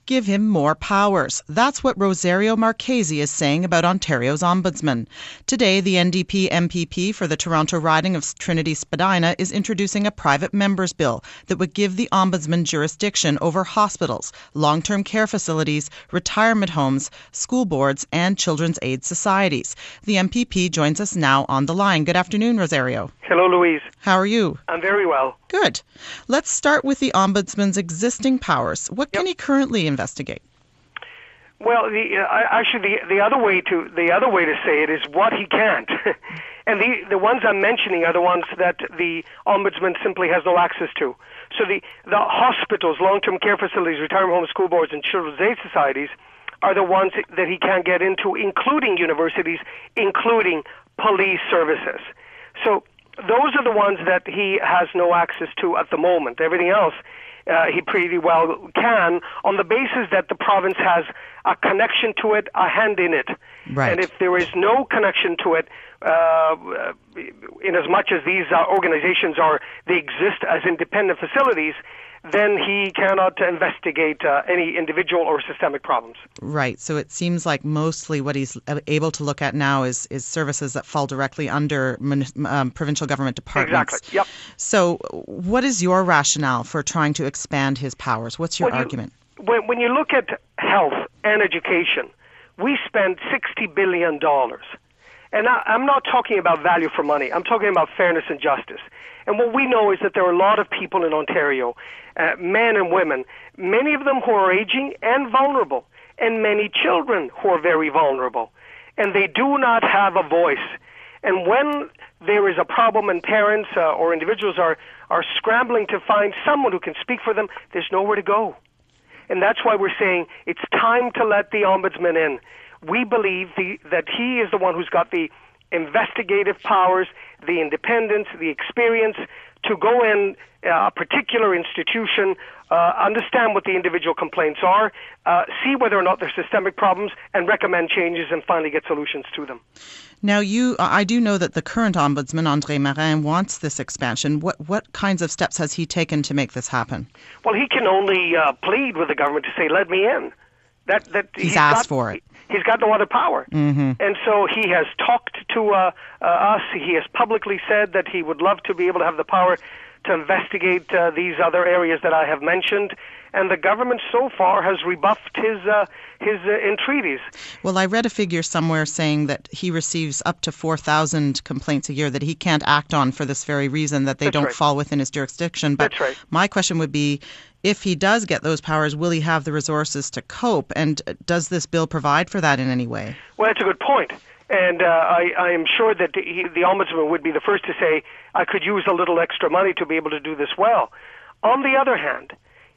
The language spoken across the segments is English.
give him more powers. That's what Rosario Marchesi is saying about Ontario's ombudsman. Today, the NDP MPP for the Toronto riding of Trinity Spadina is introducing a private member's bill that would give the ombudsman jurisdiction over hospitals, long-term care facilities, retirement homes, school boards, and children's aid societies. The MPP joins us now on the line. Good afternoon, Rosario. Hello, Louise. How are you? I'm very well. Good. Let's start with the Ombudsman's existing powers. What can he currently investigate? Well, the other way to say it is what he can't. And the ones I'm mentioning are the ones that the Ombudsman simply has no access to. So the hospitals, long-term care facilities, retirement homes, school boards, and children's aid societies are the ones that he can't get into, including universities, including police services. So those are the ones that he has no access to at the moment. Everything else he pretty well can, on the basis that the province has a connection to it, a hand in it. Right. And if there is no connection to it, in as much as these organizations they exist as independent facilities, then he cannot investigate any individual or systemic problems. Right. So it seems like mostly what he's able to look at now is services that fall directly under provincial government departments. Exactly. Yep. So what is your rationale for trying to expand his powers? What's your argument? When you look at health and education, we spend $60 billion. And I'm not talking about value for money. I'm talking about fairness and justice. And what we know is that there are a lot of people in Ontario, men and women, many of them who are aging and vulnerable, and many children who are very vulnerable. And they do not have a voice. And when there is a problem and parents or individuals are scrambling to find someone who can speak for them, there's nowhere to go. And that's why we're saying it's time to let the Ombudsman in. We believe that he is the one who's got the investigative powers, the independence, the experience to go in a particular institution, understand what the individual complaints are, see whether or not they're systemic problems, and recommend changes and finally get solutions to them. Now, I do know that the current Ombudsman, André Marin, wants this expansion. What kinds of steps has he taken to make this happen? Well, he can only plead with the government to say, let me in. He's asked for it. He's got no other power. Mm-hmm. And so he has talked to us. He has publicly said that he would love to be able to have the power to investigate these other areas that I have mentioned. And the government so far has rebuffed his entreaties. Well, I read a figure somewhere saying that he receives up to 4,000 complaints a year that he can't act on for this very reason, that they don't fall within his jurisdiction. But That's right. My question would be, if he does get those powers, will he have the resources to cope? And does this bill provide for that in any way? Well, that's a good point. And I am sure that the Ombudsman would be the first to say, I could use a little extra money to be able to do this well. On the other hand,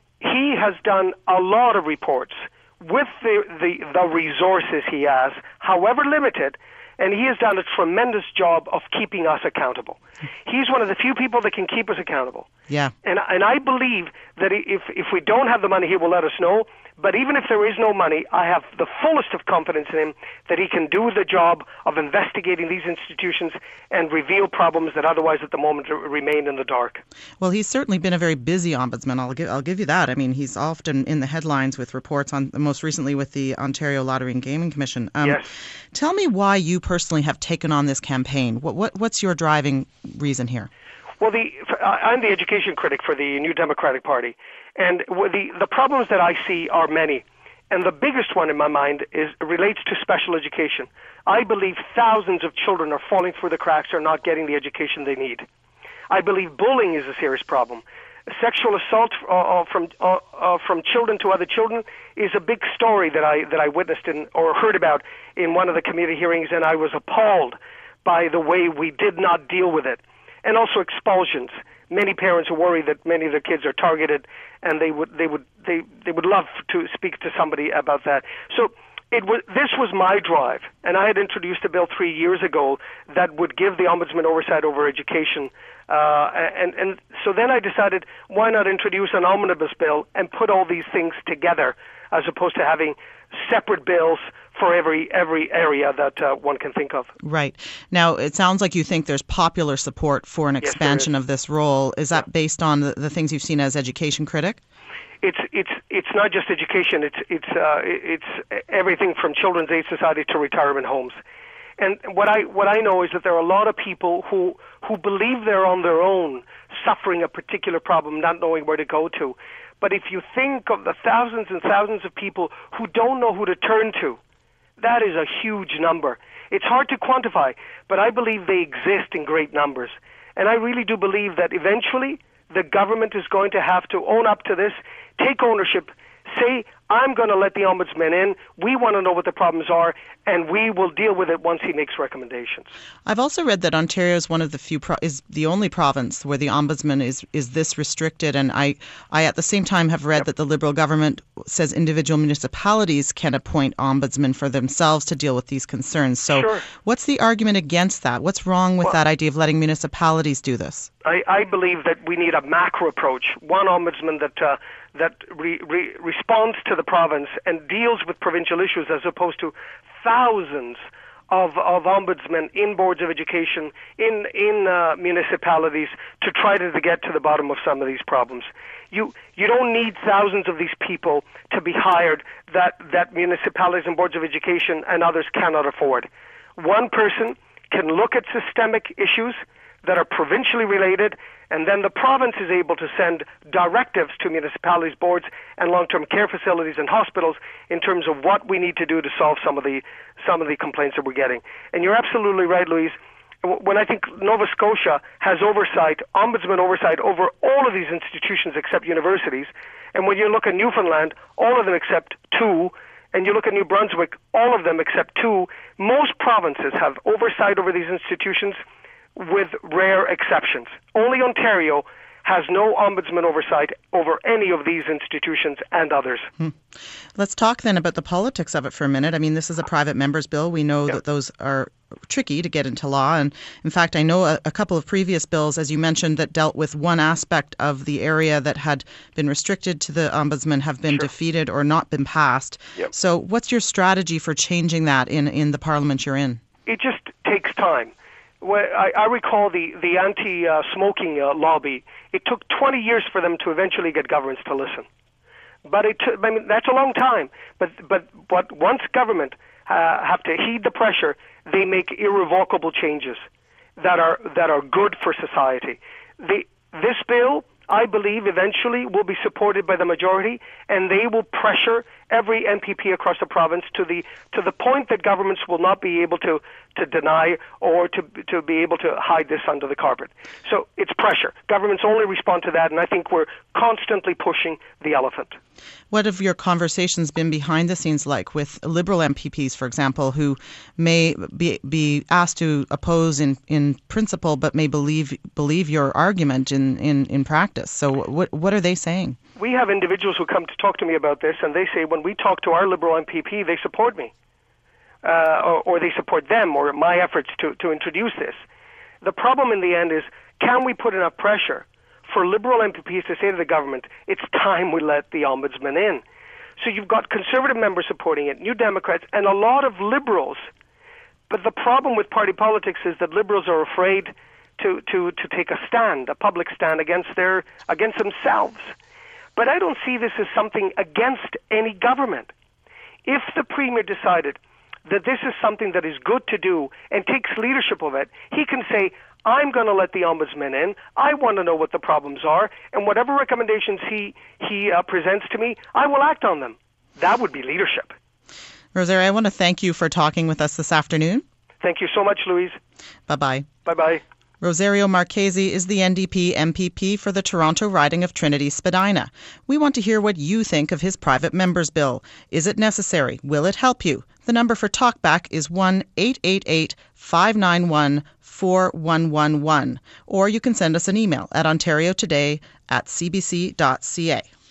he has done a lot of reports with the resources he has, however limited, and he has done a tremendous job of keeping us accountable. He's one of the few people that can keep us accountable. Yeah. And I believe that if we don't have the money, he will let us know. But even if there is no money, I have the fullest of confidence in him that he can do the job of investigating these institutions and reveal problems that otherwise at the moment remain in the dark. Well, he's certainly been a very busy ombudsman. I'll give you that. I mean, he's often in the headlines with reports on, most recently with the Ontario Lottery and Gaming Commission. Yes. Tell me why you personally have taken on this campaign. What's your driving reason here? Well, I'm the education critic for the New Democratic Party, and the problems that I see are many. And the biggest one in my mind relates to special education. I believe thousands of children are falling through the cracks or not getting the education they need. I believe bullying is a serious problem. Sexual assault from children to other children is a big story that I witnessed or heard about in one of the committee hearings, and I was appalled by the way we did not deal with it. And also expulsions. Many parents are worried that many of their kids are targeted, and they would love to speak to somebody about that. So this was my drive, and I had introduced a bill 3 years ago that would give the Ombudsman oversight over education. And so then I decided, why not introduce an omnibus bill and put all these things together, as opposed to having separate bills for every area that one can think of. Right. Now, it sounds like you think there's popular support for an expansion of this role. Is that based on the things you've seen as education critic? it's not just education. It's everything from children's aid society to retirement homes. And what I know is that there are a lot of people who believe they're on their own, suffering a particular problem, not knowing where to go to. But if you think of the thousands and thousands of people who don't know who to turn to, that is a huge number. It's hard to quantify, but I believe they exist in great numbers. And I really do believe that eventually the government is going to have to own up to this, take ownership, say, I'm going to let the ombudsman in. We want to know what the problems are, and we will deal with it once he makes recommendations. I've also read that Ontario is one of the few is the only province where the ombudsman is this restricted, and I at the same time have read that the Liberal government says individual municipalities can appoint ombudsmen for themselves to deal with these concerns. So What's the argument against that? What's wrong with that idea of letting municipalities do this? I believe that we need a macro approach, one ombudsman that responds to the province and deals with provincial issues, as opposed to thousands of ombudsmen in boards of education, in municipalities, to try to get to the bottom of some of these problems. You don't need thousands of these people to be hired that municipalities and boards of education and others cannot afford. One person can look at systemic issues that are provincially related, and then the province is able to send directives to municipalities, boards, and long-term care facilities and hospitals in terms of what we need to do to solve some of the complaints that we're getting. And you're absolutely right, Louise. When I think Nova Scotia has oversight, ombudsman oversight over all of these institutions except universities, and when you look at Newfoundland, all of them except two, and you look at New Brunswick, all of them except two, most provinces have oversight over these institutions, with rare exceptions. Only Ontario has no ombudsman oversight over any of these institutions and others. Let's talk then about the politics of it for a minute. I mean, this is a private member's bill. We know that those are tricky to get into law. And in fact, I know a couple of previous bills, as you mentioned, that dealt with one aspect of the area that had been restricted to the ombudsman have been defeated or not been passed. So what's your strategy for changing that in the parliament you're in? It just takes time. Well, I recall the anti-smoking lobby. It took 20 years for them to eventually get governments to listen. But that's a long time. But once government have to heed the pressure, they make irrevocable changes that are good for society. This bill, I believe, eventually will be supported by the majority, and they will pressure every MPP across the province to the point that governments will not be able to deny or to be able to hide this under the carpet. So it's pressure. Governments only respond to that, and I think we're constantly pushing the elephant. What have your conversations been behind the scenes like with Liberal MPPs, for example, who may be asked to oppose in principle but may believe your argument in practice? So what are they saying? We have individuals who come to talk to me about this, and they say when we talk to our Liberal MPP, they support me. Or they support them or my efforts to introduce this. The problem in the end is, can we put enough pressure for Liberal MPPs to say to the government, it's time we let the Ombudsman in? So you've got Conservative members supporting it, New Democrats, and a lot of Liberals. But the problem with party politics is that Liberals are afraid to take a stand, a public stand against themselves. But I don't see this as something against any government. If the Premier decided that this is something that is good to do and takes leadership of it, he can say, I'm going to let the Ombudsman in. I want to know what the problems are, and whatever recommendations he presents to me, I will act on them. That would be leadership. Rosario, I want to thank you for talking with us this afternoon. Thank you so much, Louise. Bye-bye. Bye-bye. Rosario Marchese is the NDP MPP for the Toronto riding of Trinity-Spadina. We want to hear what you think of his private member's bill. Is it necessary? Will it help you? The number for talkback is 1-888-591-4111. Or you can send us an email at ontariotoday@cbc.ca.